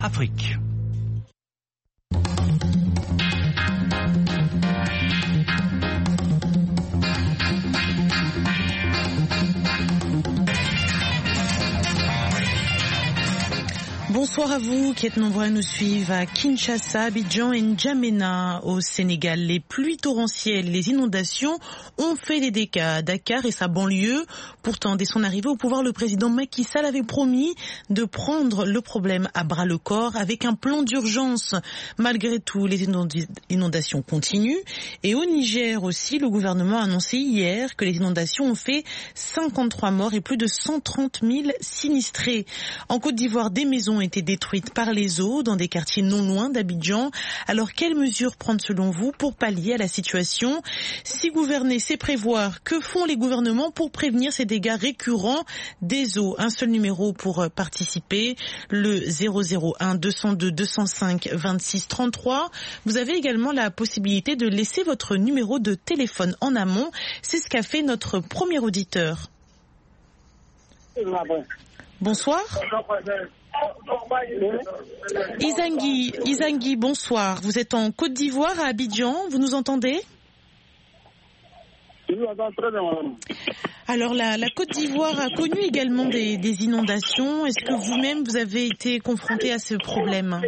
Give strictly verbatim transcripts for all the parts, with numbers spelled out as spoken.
Afrique. Bonsoir à vous qui êtes nombreux à nous suivre à Kinshasa, Abidjan et N'Djamena au Sénégal. Les pluies torrentielles, les inondations ont fait des dégâts à Dakar et sa banlieue. Pourtant, dès son arrivée au pouvoir, le président Macky Sall avait promis de prendre le problème à bras le corps avec un plan d'urgence. Malgré tout, les inondations continuent. Et au Niger aussi, le gouvernement a annoncé hier que les inondations ont fait cinquante-trois morts et plus de cent trente mille sinistrés. En Côte d'Ivoire, des maisons ont été détruites par les eaux dans des quartiers non loin d'Abidjan. Alors, quelles mesures prendre selon vous pour pallier à la situation? Si gouverner, c'est prévoir, que font les gouvernements pour prévenir ces dégâts récurrents des eaux? Un seul numéro pour participer, le zéro zéro un deux zéro deux deux zéro cinq vingt-six trente-trois. Vous avez également la possibilité de laisser votre numéro de téléphone en amont. C'est ce qu'a fait notre premier auditeur. Bonsoir. Izangui, Izangui, bonsoir. Vous êtes en Côte d'Ivoire, à Abidjan. Vous nous entendez? Je vous entends très bien, madame. Alors, la, la Côte d'Ivoire a connu également des, des inondations. Est-ce que vous-même, vous avez été confronté à ce problème?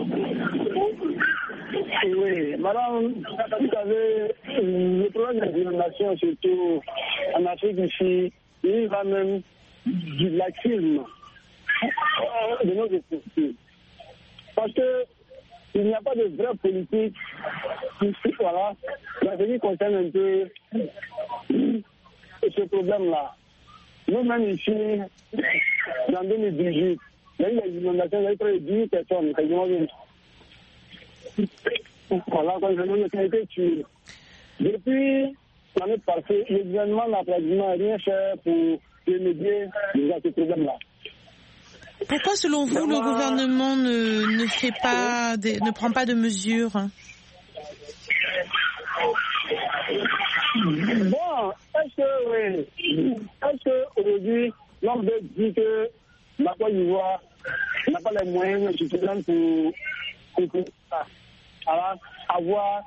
Oui, madame, vous savez, le problème des inondations, surtout en Afrique ici, il va même du laxisme de nos sociétés. Parce que il n'y a pas de vraie politique ici, voilà, dans ce qui concerne un peu ce problème-là. Nous-mêmes ici, dans deux mille dix-huit, il y a eu des inondations, il y a eu près de dix personnes, quasiment voilà, quand ils ont été tués. Depuis l'année passée, le gouvernement n'a pratiquement rien fait pour remédier à ce problème-là. Pourquoi, selon vous, le gouvernement ne, ne fait pas, de, ne prend pas de mesures? Bon, est-ce que, oui, est-ce qu'aujourd'hui, l'on veut dire que la Côte d'Ivoire n'a pas les moyens suffisants pour, pour, pour alors, avoir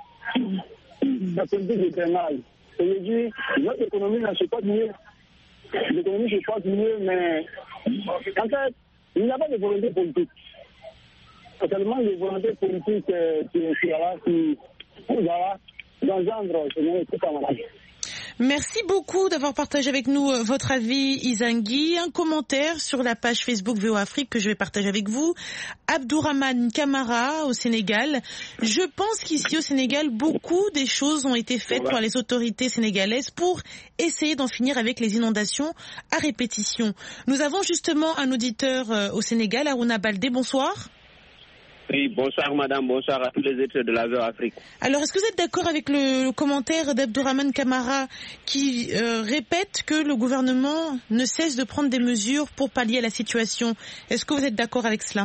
la politique de drainage? Aujourd'hui, notre économie ne se porte mieux. L'économie se porte mieux, mais en fait, il n'y a pas de volonté politique. C'est seulement les volontés politiques euh, qui, qui, qui, qui voilà, d'engendre ce tout en malade. Merci beaucoup d'avoir partagé avec nous votre avis, Izangui. Un commentaire sur la page Facebook V O Afrique que je vais partager avec vous. Abdourahmane Kamara au Sénégal. Je pense qu'ici au Sénégal, beaucoup des choses ont été faites par les autorités sénégalaises pour essayer d'en finir avec les inondations à répétition. Nous avons justement un auditeur au Sénégal, Harouna Baldé. Bonsoir. Oui, bonsoir madame, bonsoir à tous les étudiants de la V O Afrique. Alors, est-ce que vous êtes d'accord avec le, le commentaire d'Abdourahmane Kamara qui euh, répète que le gouvernement ne cesse de prendre des mesures pour pallier à la situation? Est-ce que vous êtes d'accord avec cela?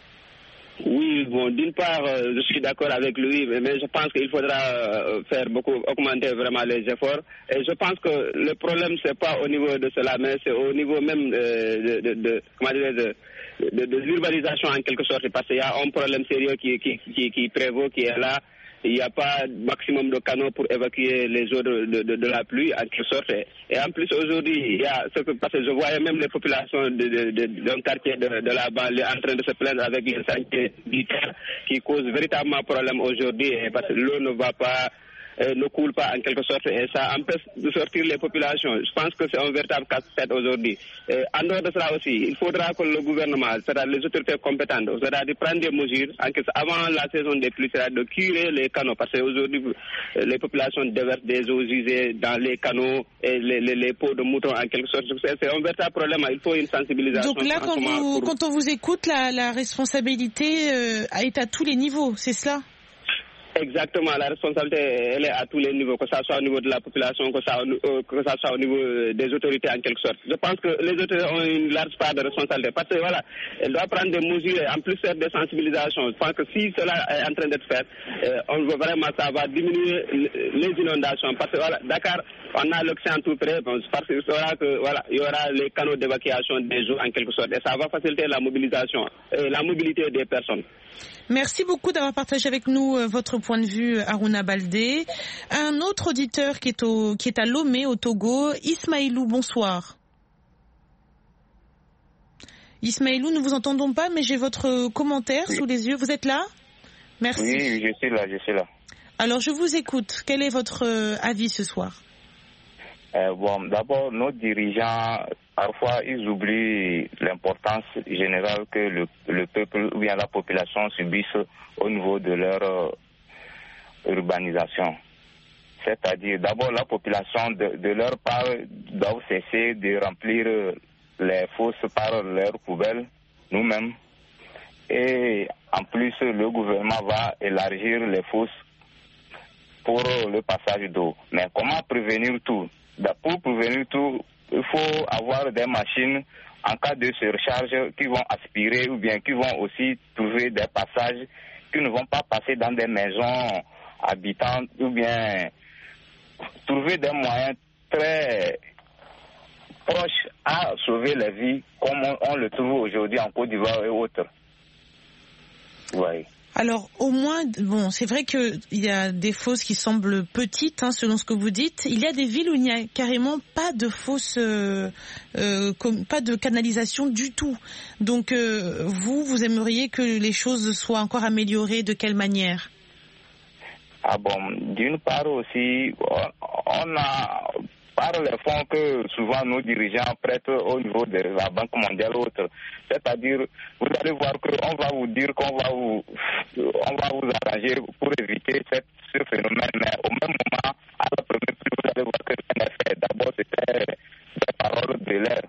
Oui, bon, d'une part, euh, je suis d'accord avec lui, mais je pense qu'il faudra euh, faire beaucoup, augmenter vraiment les efforts. Et je pense que le problème, c'est pas au niveau de cela, mais c'est au niveau même euh, de, de, de, comment dire, de, de, de l'urbanisation en quelque sorte, parce qu'il y a un problème sérieux qui, qui, qui, qui prévaut, qui est là. Il n'y a pas maximum de canaux pour évacuer les eaux de, de, de, de la pluie, en quelque sorte. Et en plus, aujourd'hui, il y a ce que, parce que je voyais même les populations de, de, de, d'un quartier de, de la banlieue en train de se plaindre avec les chantiers d'hyper qui causent véritablement problème aujourd'hui, parce que l'eau ne va pas, euh, ne coule pas en quelque sorte, et ça empêche de sortir les populations. Je pense que c'est un véritable casse-tête aujourd'hui. Et en dehors de cela aussi, il faudra que le gouvernement, c'est-à-dire les autorités compétentes, c'est-à-dire prendre des mesures avant la saison des pluies, c'est-à-dire de curer les canaux, parce qu'aujourd'hui, les populations déversent des eaux usées dans les canaux et les, les, les pots de moutons en quelque sorte. C'est, c'est un véritable problème, il faut une sensibilisation. Donc là, quand, vous, pour... quand on vous écoute, la, la responsabilité euh, est à tous les niveaux, c'est cela? Exactement, la responsabilité elle est à tous les niveaux, que ce soit au niveau de la population, que ça, euh, que ça soit au niveau des autorités en quelque sorte. Je pense que les autorités ont une large part de responsabilité parce que voilà, elles doivent prendre des mesures et en plus faire des sensibilisations. Je pense que si cela est en train d'être fait, euh, on voit vraiment ça va diminuer les inondations parce que voilà, Dakar on a l'Océan tout près, bon, parce qu'il saura que voilà, il y aura les canaux d'évacuation des eaux en quelque sorte, et ça va faciliter la mobilisation, et la mobilité des personnes. Merci beaucoup d'avoir partagé avec nous euh, votre point de vue, Harouna Baldé. Un autre auditeur qui est, au, qui est à Lomé, au Togo, Ismaïlou, bonsoir. Ismaïlou, nous vous entendons pas, mais j'ai votre commentaire oui. sous les yeux. Vous êtes là ? Merci. Oui, je suis là, je suis là. Alors, je vous écoute. Quel est votre euh, avis ce soir ? euh, Bon, d'abord, nos dirigeants, parfois, ils oublient l'importance générale que le, le peuple ou bien la population subissent au niveau de leur euh, urbanisation. C'est-à-dire, d'abord, la population, de, de leur part, doit cesser de remplir les fosses par leurs poubelles, nous-mêmes. Et en plus, le gouvernement va élargir les fosses pour le passage d'eau. Mais comment prévenir tout ? Pour prévenir tout, il faut avoir des machines en cas de surcharge qui vont aspirer ou bien qui vont aussi trouver des passages qui ne vont pas passer dans des maisons habitantes ou bien trouver des moyens très proches à sauver la vie comme on, on le trouve aujourd'hui en Côte d'Ivoire et autres. Oui. Alors, au moins, bon, c'est vrai qu'il y a des fosses qui semblent petites, hein, selon ce que vous dites. Il y a des villes où il n'y a carrément pas de fosses, euh, euh, comme, pas de canalisation du tout. Donc, euh, vous, vous aimeriez que les choses soient encore améliorées. De quelle manière ? Ah bon, d'une part aussi, on a... par les fonds que souvent nos dirigeants prêtent au niveau de la Banque mondiale ou autre. C'est-à-dire, vous allez voir qu'on va vous dire qu'on va vous, on va vous arranger pour éviter cette, ce phénomène. Mais au même moment, à la première prise, vous allez voir que c'est un effet. D'abord, c'était des paroles de l'air.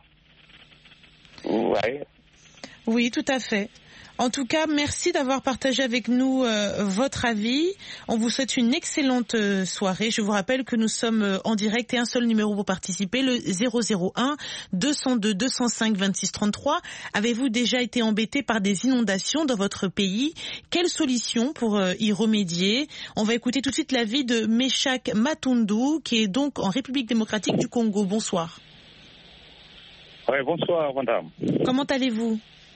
Vous voyez ? Oui, tout à fait. En tout cas, merci d'avoir partagé avec nous euh, votre avis. On vous souhaite une excellente euh, soirée. Je vous rappelle que nous sommes euh, en direct et un seul numéro pour participer, le zéro zéro un deux cent deux deux cent cinq vingt-six trente-trois. Avez-vous déjà été embêté par des inondations dans votre pays ? Quelle solution pour euh, y remédier ? On va écouter tout de suite l'avis de Meshak Matundu, qui est donc en République démocratique du Congo. Bonsoir. Oui, bonsoir, madame. Comment allez-vous ?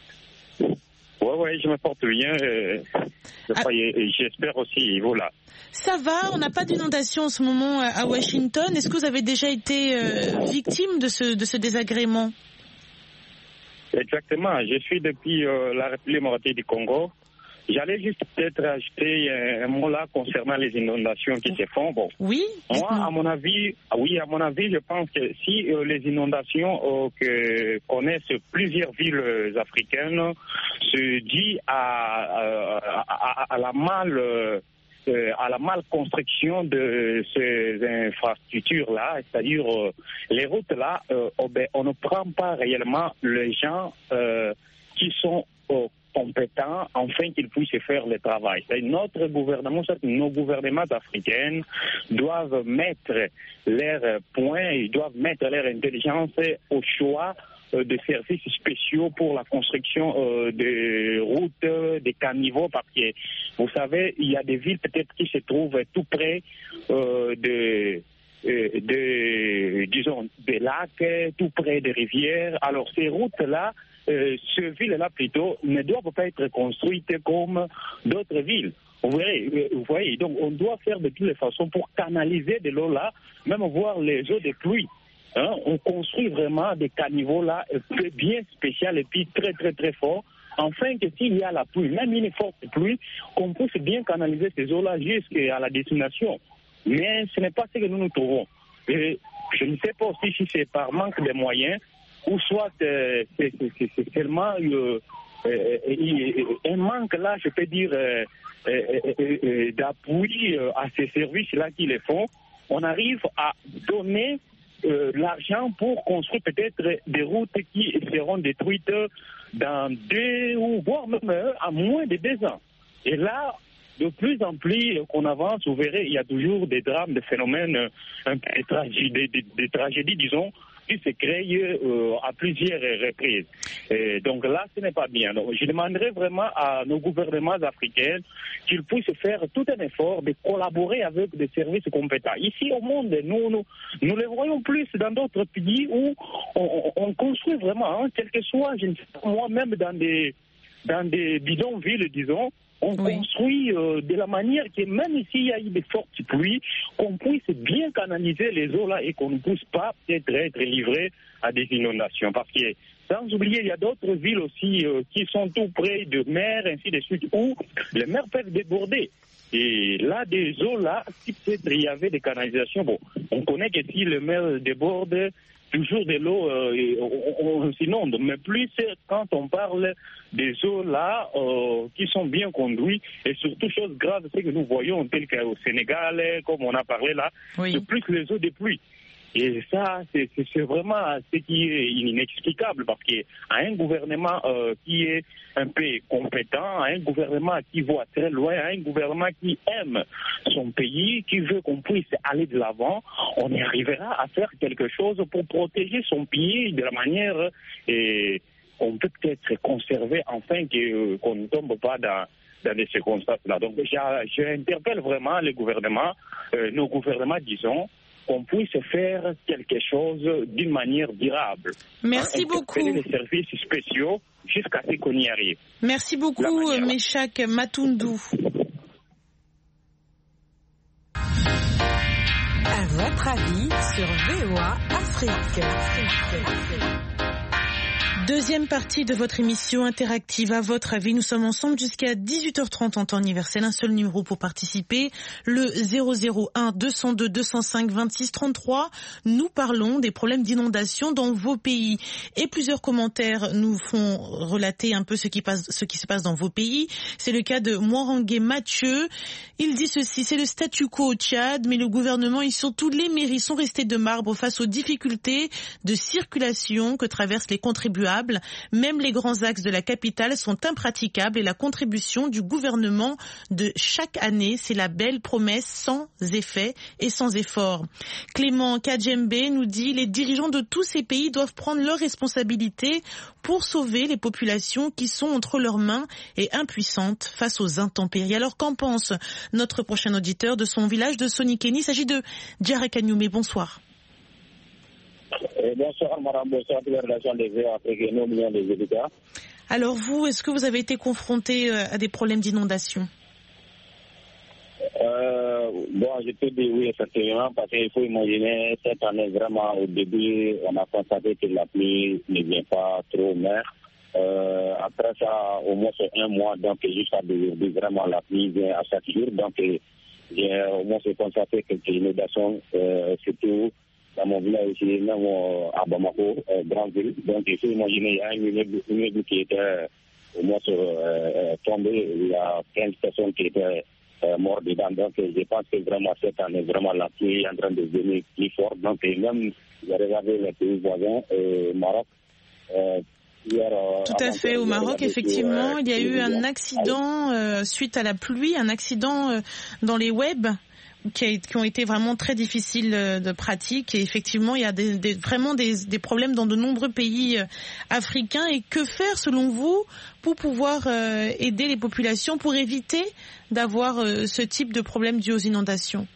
Oui, oui, je me porte bien. Euh, ah. J'espère aussi, voilà. Ça va, on n'a pas d'inondation en ce moment à Washington. Est-ce que vous avez déjà été euh, victime de ce, de ce désagrément ? Exactement, je suis depuis euh, la République démocratique du Congo. J'allais juste peut-être ajouter un mot là concernant les inondations qui se font. Bon, oui. Moi, à mon avis, oui, à mon avis, je pense que si euh, les inondations euh, que connaissent plusieurs villes africaines se dit à, à, à, à la mal euh, à la mal construction de ces infrastructures là, c'est-à-dire euh, les routes là, euh, oh ben, on ne prend pas réellement les gens euh, qui sont euh, compétents afin qu'ils puissent faire le travail. Notre gouvernement, nos gouvernements africains doivent mettre leurs points, ils doivent mettre leur intelligence au choix de services spéciaux pour la construction euh, de routes, des caniveaux, parce que vous savez, il y a des villes peut-être qui se trouvent tout près euh, de De, de, disons, des lacs, tout près des rivières. Alors ces routes-là, euh, ces villes-là plutôt, ne doivent pas être construites comme d'autres villes. Vous voyez, vous voyez, donc on doit faire de toutes les façons pour canaliser de l'eau là, même voir les eaux de pluie. Hein, on construit vraiment des caniveaux là, bien spécial et puis très très très fort, afin que s'il y a la pluie, même une forte pluie, qu'on puisse bien canaliser ces eaux-là jusqu'à la destination. Mais ce n'est pas ce que nous nous trouvons. Et je ne sais pas aussi si c'est par manque de moyens ou soit euh, c'est, c'est, c'est seulement euh, euh, un manque là, je peux dire, euh, euh, euh, d'appui euh, à ces services-là qui les font. On arrive à donner euh, l'argent pour construire peut-être des routes qui seront détruites dans deux ou voire même à moins de deux ans. Et là, de plus en plus qu'on avance, vous verrez, il y a toujours des drames, des phénomènes, un peu des tragédies, des, des, des tragédies, disons, qui se créent euh, à plusieurs reprises. Et donc là, ce n'est pas bien. Donc, je demanderais vraiment à nos gouvernements africains qu'ils puissent faire tout un effort de collaborer avec des services compétents. Ici au monde, nous, nous, nous les voyons plus dans d'autres pays où on, on construit vraiment, hein, quel que soit, je ne sais pas, moi-même dans des, dans des bidonvilles, disons, on oui. construit euh, de la manière que même s'il y a eu de fortes pluies, qu'on puisse bien canaliser les eaux là et qu'on ne puisse pas peut-être être livré à des inondations. Parce que, sans oublier, il y a d'autres villes aussi euh, qui sont tout près de mer, ainsi de suite, où les mers peuvent déborder. Et là, des eaux là, si peut-être il y avait des canalisations, bon, on connaît que si les mers débordent, toujours de l'eau, euh, on, on s'inonde. Mais plus quand on parle des eaux là euh, qui sont bien conduites, et surtout chose grave, c'est que nous voyons tel qu'au Sénégal, comme on a parlé là, oui. c'est plus que les eaux de pluie. Et ça, c'est, c'est, c'est vraiment ce qui est inexplicable, parce qu'à un gouvernement euh, qui est un peu compétent, à un gouvernement qui voit très loin, à un gouvernement qui aime son pays, qui veut qu'on puisse aller de l'avant, on y arrivera à faire quelque chose pour protéger son pays de la manière et on peut peut-être conserver, enfin que, qu'on ne tombe pas dans dans des circonstances-là. Donc, j'interpelle vraiment les gouvernements, euh, nos gouvernements, disons, qu'on puisse faire quelque chose d'une manière durable. Merci hein, beaucoup. Les services spéciaux jusqu'à ce qu'on y arrive. Merci beaucoup, Meshak Matundu. À votre avis sur V O A Afrique. Deuxième partie de votre émission interactive à votre avis. Nous sommes ensemble jusqu'à dix-huit heures trente en temps universel. Un seul numéro pour participer, le zéro zéro un deux cent deux deux cent cinq vingt-six trente-trois. Nous parlons des problèmes d'inondation dans vos pays. Et plusieurs commentaires nous font relater un peu ce qui passe, ce qui se passe dans vos pays. C'est le cas de Moirangé Mathieu. Il dit ceci, c'est le statu quo au Tchad, mais le gouvernement et surtout les mairies sont restés de marbre face aux difficultés de circulation que traversent les contribuables. Même les grands axes de la capitale sont impraticables et la contribution du gouvernement de chaque année, c'est la belle promesse sans effet et sans effort. Clément Kajembe nous dit les dirigeants de tous ces pays doivent prendre leurs responsabilités pour sauver les populations qui sont entre leurs mains et impuissantes face aux intempéries. Alors qu'en pense notre prochain auditeur de son village de Sonikeni? Il s'agit de Djara Kanyume. Bonsoir. Bonsoir, madame, bonsoir, la relation des V africains, nos millions des éditeurs. Alors vous, est-ce que vous avez été confronté à des problèmes d'inondation? euh, Bon, je peux dire oui, effectivement, parce qu'il faut imaginer, cette année, vraiment, au début, on a constaté que la pluie ne vient pas trop mer. Euh, après ça, au moins c'est un mois, donc jusqu'à aujourd'hui, vraiment, la pluie vient à chaque jour. Donc, j'ai au moins constaté quelques inondations, euh, surtout dans mon village ici, même à Bamako, euh, grande ville. Donc, il faut imaginer, il y a une immeuble qui était euh, au moins euh, tombé, il y a quinze personnes qui étaient euh, mortes dedans. Donc, je pense que vraiment cette année, vraiment la pluie est en train de devenir plus forte. Donc, même, j'ai regardé les pays voisins, euh, Maroc. Euh, hier, euh, Tout à fait, au Maroc, effectivement, sur, euh, il y a eu un accident euh, suite à la pluie, un accident euh, dans les webs. Qui, a, qui ont été vraiment très difficiles de pratique et effectivement il y a des, des, vraiment des, des problèmes dans de nombreux pays euh, africains. Et que faire selon vous pour pouvoir euh, aider les populations pour éviter d'avoir euh, ce type de problème dû aux inondations?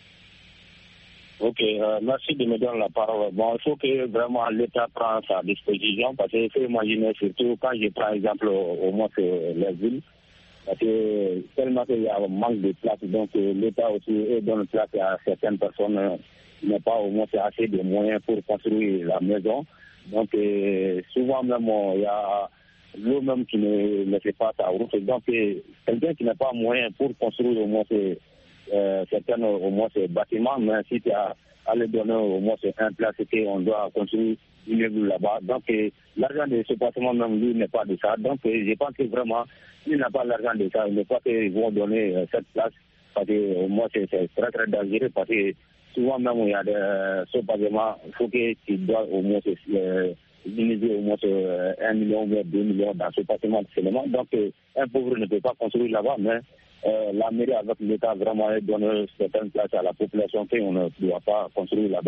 Ok, euh, merci de me donner la parole. Bon, il faut que vraiment l'État prenne sa disposition parce qu'il faut imaginer surtout quand je prends exemple au, au moins que les villes. Parce que tellement qu'il y a un manque de place, donc l'État aussi donne place à certaines personnes qui n'ont pas au moins assez de moyens pour construire la maison. Donc souvent même il y a l'eau même qui ne, ne fait pas sa route. Donc quelqu'un qui n'a pas moyen pour construire au moins ces, euh, certains au moins ces bâtiments, mais si tu as à le donner au moins un place qu'on doit construire une église là-bas. Donc l'argent de ce bâtiment même lui n'est pas de ça. Donc je pense que vraiment s'il n'a pas l'argent de ça, il ne pas qu'ils vont donner euh, cette place, parce que au moins c'est, c'est très très dangereux, parce que souvent même il y a des, euh, ce bâtiment, il faut que tu dois au moins euh, utiliser au moins euh, un million ou deux millions dans ce bâtiment seulement. Donc euh, un pauvre ne peut pas construire là-bas, mais euh, la mairie avec l'État vraiment donne certaines places à la population qu'on ne doit pas construire là-bas.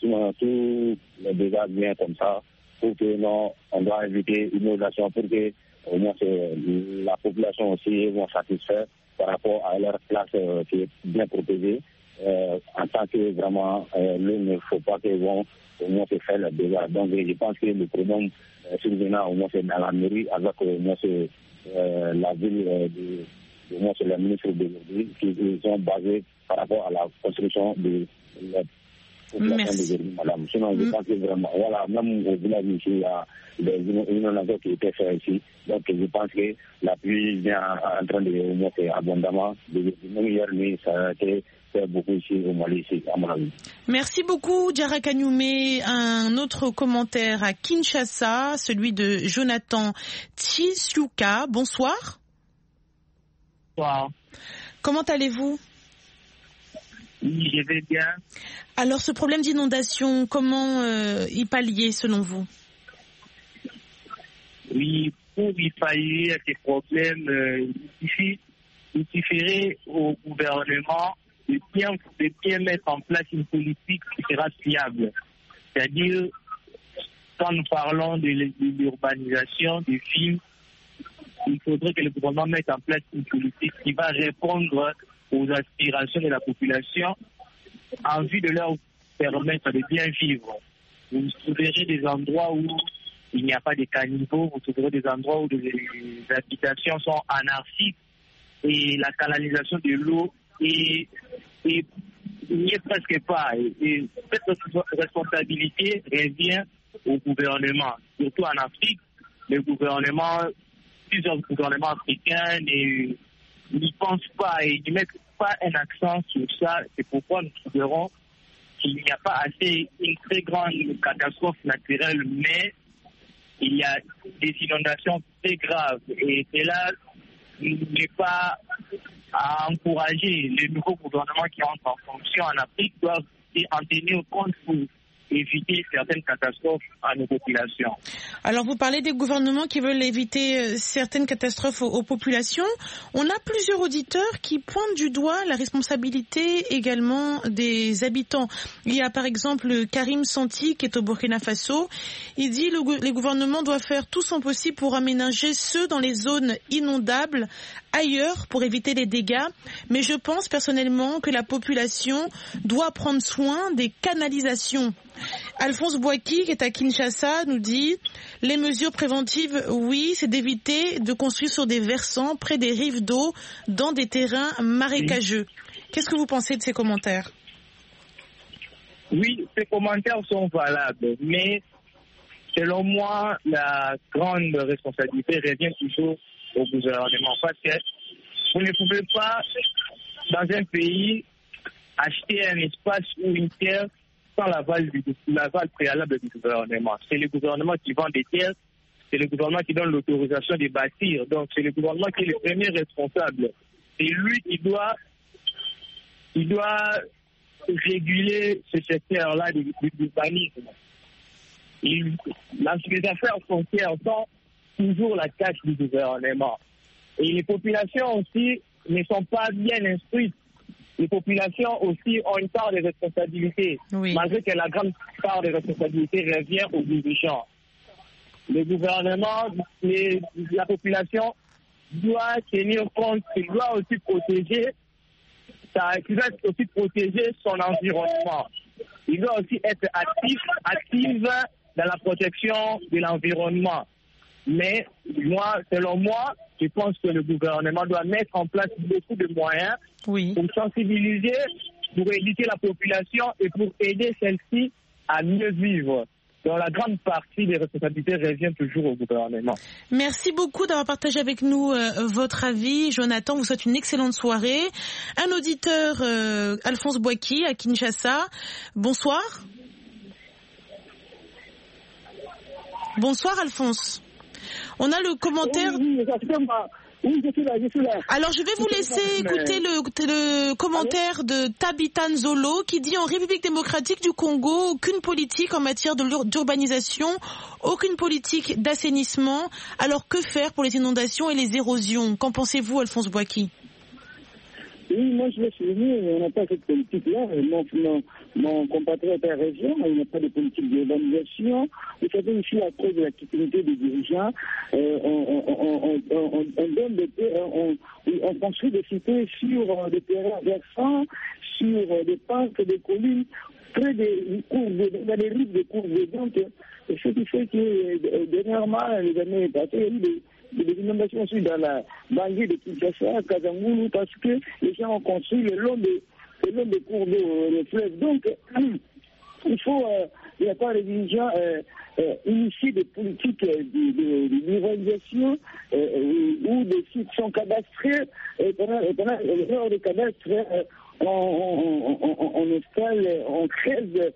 sinon tous les dégâts viennent comme ça, pour que non, on doit éviter une inondation pour que au moins la population aussi vont satisfaire par rapport à leur place euh, qui est bien protégée. Euh, en tant que vraiment, euh, l'eau ne faut pas qu'ils vont au moins se faire les dégâts. Donc je pense que le problème euh, survenant au moins c'est dans la mairie avec au moins c'est, euh, la ville euh, de, au moins c'est le ministre d'aujourd'hui qui sont basés par rapport à la construction de la population d'aujourd'hui, madame. Sinon je pense que vraiment, voilà, même au village ici, il y a des inondations qui étaient faites ici. Donc je pense que la pluie vient en train de au moins c'est abondamment. Même hier nuit, ça a été beaucoup ici au Mali, ici, à mon avis. Merci beaucoup, Diarra Kanyoumé. Un autre commentaire à Kinshasa, celui de Jonathan Tisiuka. Bonsoir. Bonsoir. Comment allez-vous? Oui, je vais bien. Alors, ce problème d'inondation, comment euh, y pallier selon vous? Oui, pour y pallier à ces problèmes, euh, il, suffit, il suffirait au gouvernement de bien, de bien mettre en place une politique qui sera fiable. C'est-à-dire, quand nous parlons de, de l'urbanisation des villes, il faudrait que le gouvernement mette en place une politique qui va répondre aux aspirations de la population en vue de leur permettre de bien vivre. Vous trouverez des endroits où il n'y a pas de caniveaux, vous trouverez des endroits où les habitations sont anarchiques et la canalisation de l'eau est Et il n'y est presque pas. Et, et cette responsabilité revient au gouvernement. Surtout en Afrique, le gouvernement, plusieurs gouvernements africains ne, n'y pensent pas et ne mettent pas un accent sur ça. C'est pourquoi nous trouverons qu'il n'y a pas assez une très grande catastrophe naturelle, mais il y a des inondations très graves. Et cela n'est pas à encourager les nouveaux gouvernements qui entrent en fonction en Afrique doivent en tenir compte pour éviter certaines catastrophes à nos populations. Alors vous parlez des gouvernements qui veulent éviter certaines catastrophes aux, aux populations. On a plusieurs auditeurs qui pointent du doigt la responsabilité également des habitants. Il y a par exemple Karim Santi qui est au Burkina Faso. Il dit que le, les gouvernements doivent faire tout son possible pour aménager ceux dans les zones inondables ailleurs pour éviter les dégâts, mais je pense personnellement que la population doit prendre soin des canalisations. Alphonse Boaki, qui est à Kinshasa, nous dit « Les mesures préventives, oui, c'est d'éviter de construire sur des versants près des rives d'eau dans des terrains marécageux. » Qu'est-ce que vous pensez de ces commentaires? Oui, ces commentaires sont valables, mais selon moi, la grande responsabilité revient toujours au gouvernement. Parce que vous ne pouvez pas, dans un pays, acheter un espace ou une terre sans l'aval, du, l'aval préalable du gouvernement. C'est le gouvernement qui vend des terres, c'est le gouvernement qui donne l'autorisation de bâtir. Donc c'est le gouvernement qui est le premier responsable. C'est lui qui doit, qui doit réguler ce secteur-là de l'urbanisme. Les affaires foncières sont toujours la tâche du gouvernement. Et les populations aussi ne sont pas bien instruites. Les populations aussi ont une part de responsabilité, oui. Malgré que la grande part de responsabilité revient aux dirigeants. Le gouvernement, les, la population doit tenir compte, il doit aussi protéger, ça, il doit aussi protéger son environnement. Il doit aussi être actif, active dans la protection de l'environnement. Mais moi, selon moi, je pense que le gouvernement doit mettre en place beaucoup de moyens oui. pour sensibiliser, pour éduquer la population et pour aider celle-ci à mieux vivre. Donc la grande partie des responsabilités revient toujours au gouvernement. Merci beaucoup d'avoir partagé avec nous euh, votre avis. Jonathan, vous souhaite une excellente soirée. Un auditeur, euh, Alphonse Boaki, à Kinshasa. Bonsoir. Bonsoir Alphonse. On a le commentaire... Oui, oui, oui, je suis là, je suis là. Alors je vais vous laisser écouter le, le commentaire de Tabitan Zolo qui dit en République démocratique du Congo, aucune politique en matière d'urbanisation, aucune politique d'assainissement. Alors que faire pour les inondations et les érosions? Qu'en pensez-vous, Alphonse Boaki? Oui, moi je l'ai souligné, on n'a pas cette politique-là. Mon, mon, mon compatriote a raison, il n'y a pas de politique d'urbanisation. Vous savez, ici, à cause de l'activité des dirigeants, euh, on, on, on, on, on donne des terres, on, on construit des cités sur des terrains versants, sur des parcs, des collines, près des cours de, dans les rives des cours de donc, ce qui fait que dernièrement, les années passées, il y a eu des des inondations aussi dans la banlieue de Kinshasa, Kazangulu, parce que les gens ont construit le long des, le long des cours d'eau, le fleuve. Donc, il faut, euh, il n'y a pas de dirigeants euh, euh, initier des politiques euh, d'urbanisation de, de, euh, où des sites sont cadastrés, et pendant, et pendant l'heure de cadastre, euh, on, on, on, on installe, on crée des,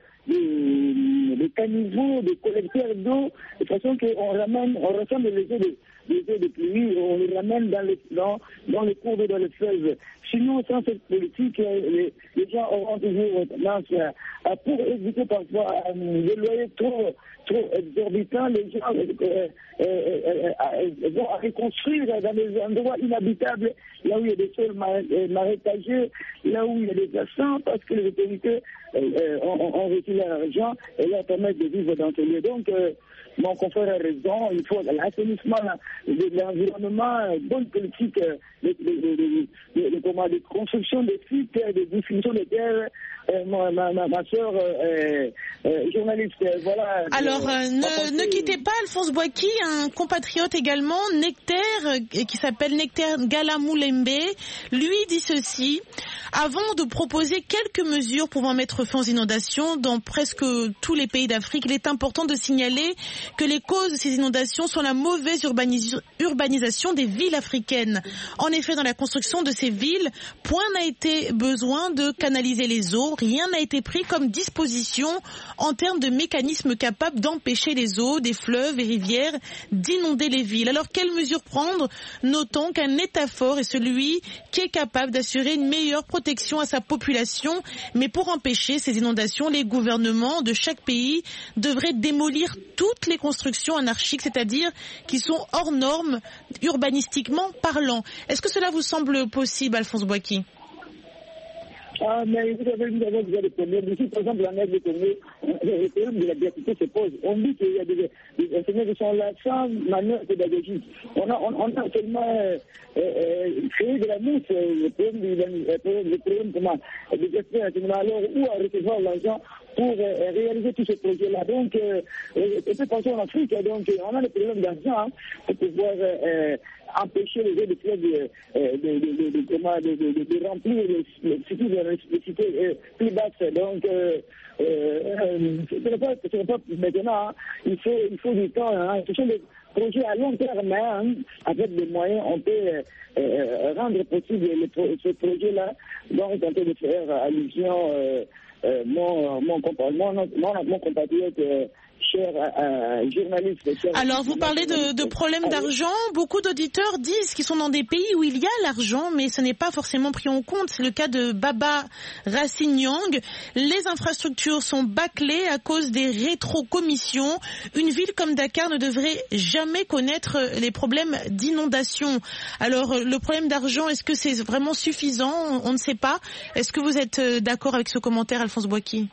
des caniveaux, des collecteurs d'eau, de façon qu'on ramène, on rassemble les eaux de les eaux de pluie, on les ramène dans les, dans, dans les cours d'eau, dans les fleuves. Sinon, sans cette politique, les, les gens auront toujours tendance à, à pour éviter parfois à, des loyers trop, trop exorbitants, les gens euh, euh, euh, vont reconstruire dans des endroits inhabitables, là où il y a des sols marécageux, là où il y a des versants, parce que les autorités euh, ont, ont reçu leur argent et leur permettent de vivre dans ces lieux. Donc, euh, mon confrère a raison, il faut l'assainissement de l'environnement, bonne politique de, de, de, de, de, de, de construction des sites, de définition des terres. Euh, ma, ma, ma, ma soeur euh, euh, journaliste, euh, voilà. Alors, euh, euh, ne, ne quittez pas Alphonse Boaki, un compatriote également, Nectaire, euh, qui s'appelle Nectaire Galamoulembe, lui dit ceci: avant de proposer quelques mesures pouvant mettre fin aux inondations dans presque tous les pays d'Afrique, il est important de signaler que les causes de ces inondations sont la mauvaise urbanis- urbanisation des villes africaines. En effet, dans la construction de ces villes, point n'a été besoin de canaliser les eaux. Rien n'a été pris comme disposition en termes de mécanismes capables d'empêcher les eaux des fleuves et rivières d'inonder les villes. Alors, quelles mesures prendre? Notons qu'un État fort est celui qui est capable d'assurer une meilleure protection à sa population. Mais pour empêcher ces inondations, les gouvernements de chaque pays devraient démolir toutes les constructions anarchiques, c'est-à-dire qui sont hors normes urbanistiquement parlant. Est-ce que cela vous semble possible, Alphonse Boaki? Ah, mais vous avez, vous avez déjà des problèmes. Ici, par exemple, la mer de Congo, le problème de la gratuité se pose. On dit qu'il y a des, des enseignants qui sont là sans manière pédagogique. On a, on, on a seulement euh, euh, créé de la mousse, le problème, le problème, le problème comment, de gestion enseignement. Alors, où à recevoir l'argent pour euh, réaliser tous ces projets-là. Donc, euh, on peut penser en Afrique, donc on a des problèmes d'argent hein, pour pouvoir euh, empêcher les gens de faire de, de, de, de, de, de, de, de, de remplir les, les cités, les cités euh, plus basses. Donc, euh, euh, ce n'est pas, ce n'est pas maintenant. Hein. Il faut, il faut du temps. Hein. Ce sont des projets à long terme. Hein. Avec des moyens, on peut euh, euh, rendre possible les pro ce projet-là. Donc, on peut faire allusion. Euh, Euh, mon, mon, mon, mon, mon compatriote euh, cher euh, journaliste. Cher Alors, vous parlez de, de problèmes d'argent. Beaucoup d'auditeurs disent qu'ils sont dans des pays où il y a l'argent, mais ce n'est pas forcément pris en compte. C'est le cas de Baba Rassignang. Les infrastructures sont bâclées à cause des rétrocommissions. Une ville comme Dakar ne devrait jamais connaître les problèmes d'inondation. Alors, le problème d'argent, est-ce que c'est vraiment suffisant? On ne sait pas. Est-ce que vous êtes d'accord avec ce commentaire, Alphonse Boaki?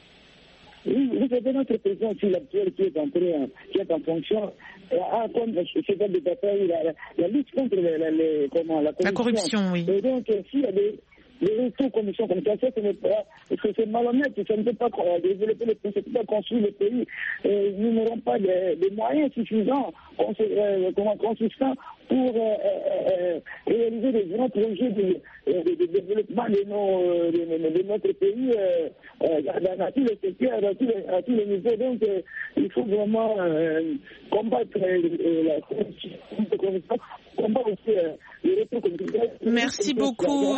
Oui, vous avez notre président sur l'actuel qui est en train, qui est en fonction, a comme chef de bataille la, la, la lutte contre les, la, les, comment, la corruption. La corruption, oui. Et donc, s'il y a des les commissions comme ça, ce n'est pas, parce que c'est malhonnête, ça ne peut pas développer le pays, ça ne peut pas construire le pays. Et nous n'aurons pas de, de moyens suffisants, euh, consistants pour euh, euh, réaliser des grands projets de, de, de développement de, nos, de, de notre pays euh, euh, dans, dans tous les secteurs, dans tous les, à tous les niveaux. Donc, euh, il faut vraiment euh, combattre euh, la corruption, combattre aussi euh, les rétro-commissions. Merci beaucoup.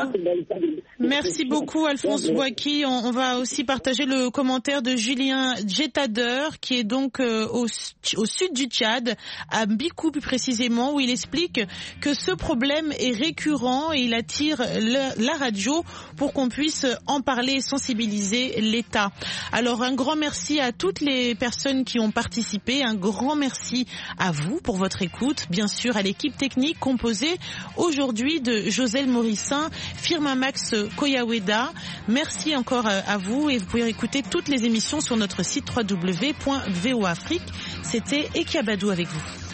Merci beaucoup, Alphonse Boaki. On, on va aussi partager le commentaire de Julien Jettader, qui est donc euh, au, au sud du Tchad, à Bikou plus précisément, où il explique que ce problème est récurrent et il attire le, la radio pour qu'on puisse en parler et sensibiliser l'État. Alors, un grand merci à toutes les personnes qui ont participé. Un grand merci à vous pour votre écoute. Bien sûr, à l'équipe technique composée aujourd'hui de Joselle Morissin, Firmin Max Koyaweda. Merci encore à vous et vous pouvez écouter toutes les émissions sur notre site w w w point v o afrique. C'était Ekiabadou avec vous.